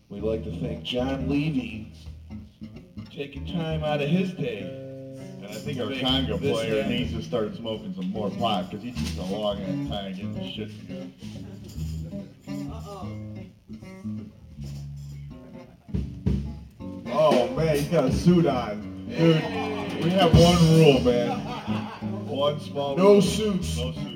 We'd like to thank John Levy taking time out of his day. And I think our conga player needs to start smoking some more pot because he takes a long ass time getting the shit together. Oh man, he's got a suit on. Dude, we have one rule, man. One small No rule. suits. No suits.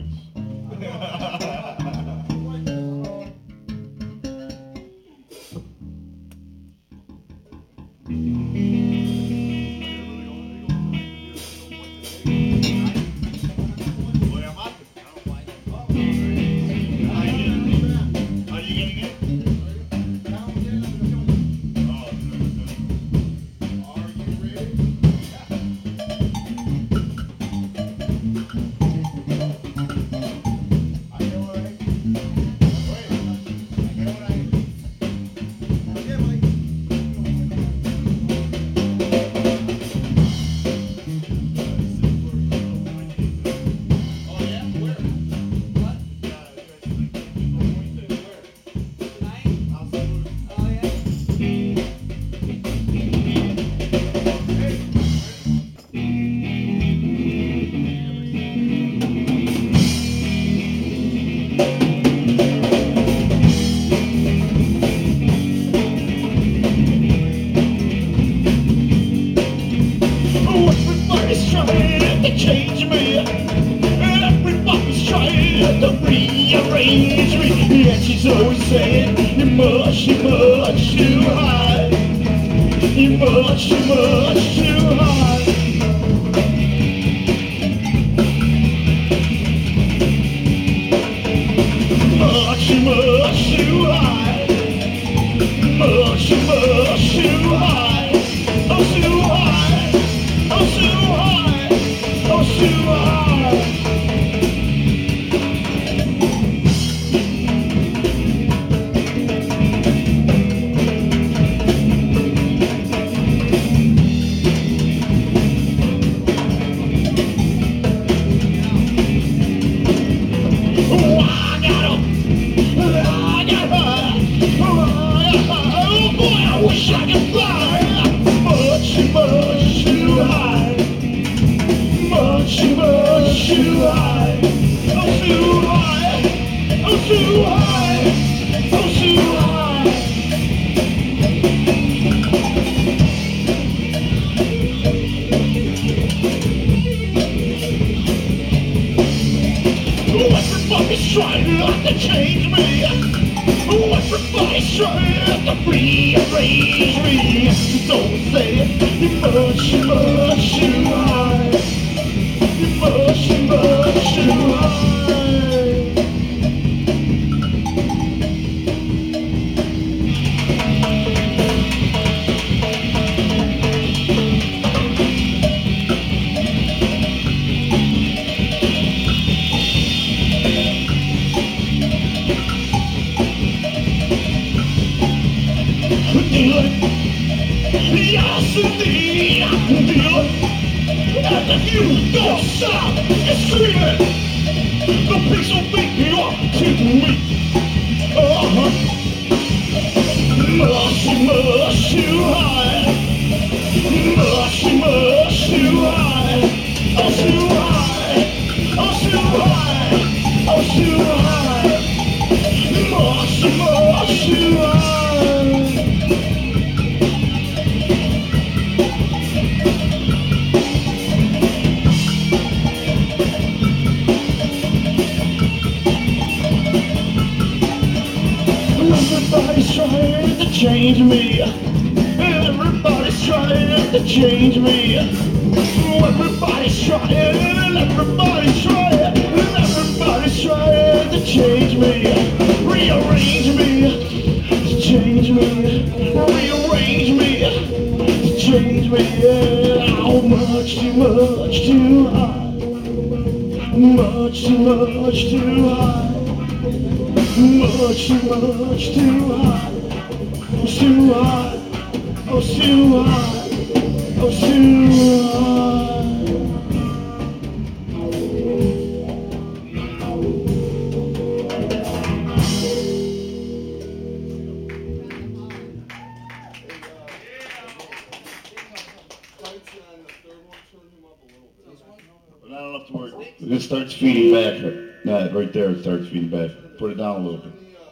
up to where it starts feeding back. Nah, right there it starts feeding back. Put it down a little bit.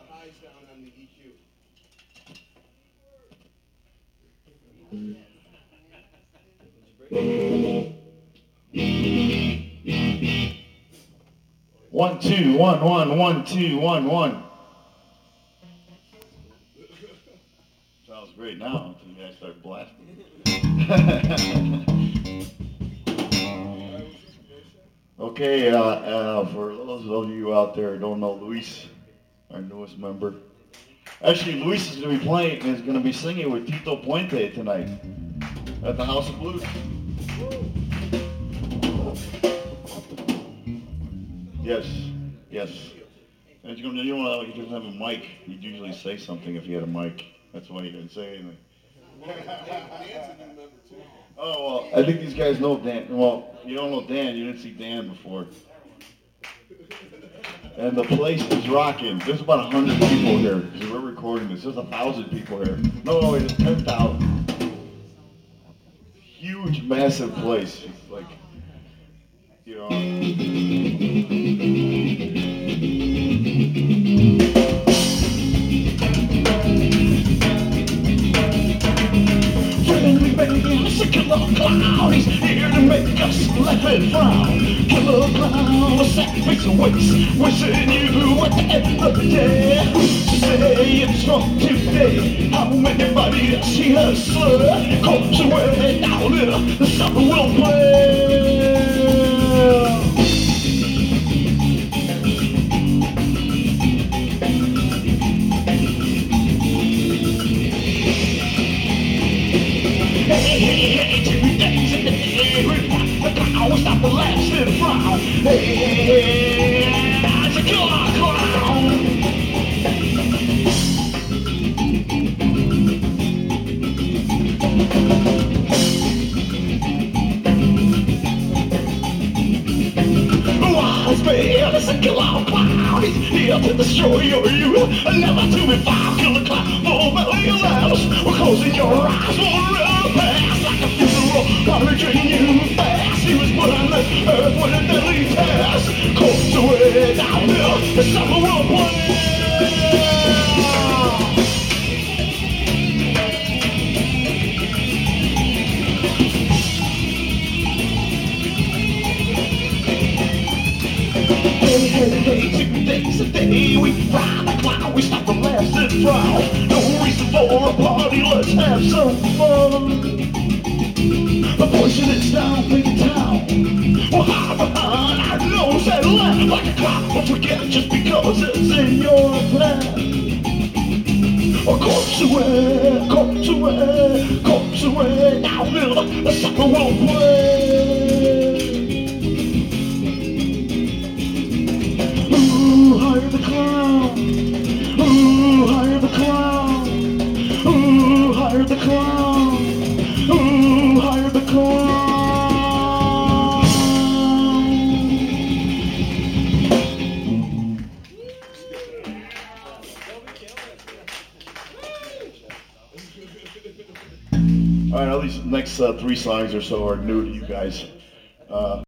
1 2 1 1 1 2 1 1. Sounds great now until you guys start blasting. Okay, for those of you out there who don't know Luis, our newest member. Actually, Luis is going to be playing and is going to be singing with Tito Puente tonight at the House of Blues. Yes, yes. And you know, he doesn't have a mic. He'd usually say something if he had a mic. That's why he didn't say anything. Oh, well, I think these guys know Dan. Well, you don't know Dan. You didn't see Dan before. And the place is rocking. There's about 100 people here because we're recording this. There's 1,000 people here. No, it's 10,000. Huge, massive place. It's like, you know. Killer Clown is here to make us laugh and frown. Killer Clown, a savage waste, wishing you at the end of the day. Say it's from today, how many bodies she has slain. Comes away down in the summer will play. Hey, 2 days in the day, we rock the clown, stop the laughs and frown. Hey, it's a killer clown. Wise man, it's a killer clown. He's here to destroy your youth, never to be found. Killer clown for a million lives. We're closing your eyes for real fast, like a funeral, probably drinking you fast. He was put on this earth with a deadly task. Comes away down here, the summer will play. Hey, 2 days a day, we ride the clown, we stop the laughs and frown. No reason for a party, let's have some fun. The poison is down, big town. We'll hide behind our nose and laugh like a clown. Don't forget just because it's in your plan. Or corpse away, corpse away, corpse away. Now the supper will play. Ooh, hire the clown. Ooh, hire the clown. Ooh, hire the clown. Ooh, hire the clown. All right, all these next 3 songs or so are new to you guys.